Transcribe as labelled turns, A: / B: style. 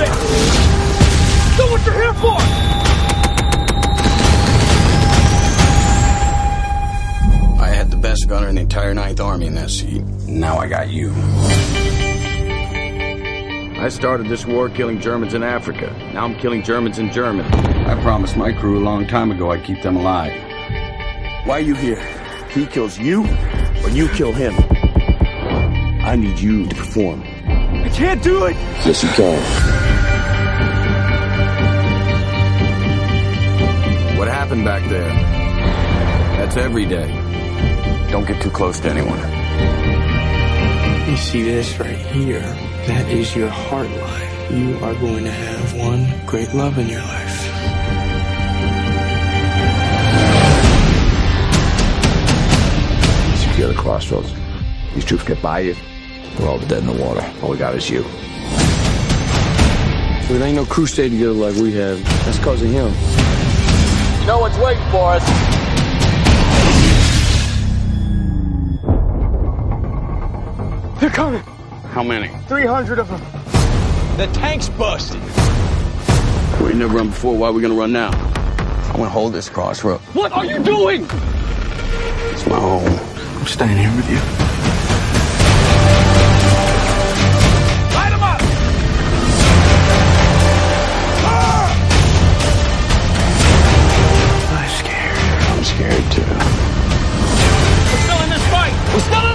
A: it! Do what you're here for!
B: I had the best gunner in the entire 9th Army in that seat. Now I got you. I started this war killing Germans in Africa. Now I'm killing Germans in Germany. I promised my crew a long time ago I'd keep them alive.
C: Why are you here? He kills you, or you kill him. I need you to perform.
A: I can't do it!
C: Yes, you can.
B: What happened back there? That's every day. Don't get too close to anyone.
D: You see this right here? That is your heart life. You are going to have one great love in your life.
C: Secure the crossroads. These troops get by you, we're all dead in the water. All we got is you.
E: So it ain't no crusade together like we have. That's because of him.
A: You know what's waiting for us. They're coming.
B: How many?
A: 300 of them. The tank's busted.
B: We ain't never run before. Why are we gonna run now? I wanna hold this crossroad.
A: What are you doing?
B: It's my home.
D: I'm staying here with you.
A: Light them up!
D: I'm scared.
C: I'm scared too.
A: We're still in this fight! We're still in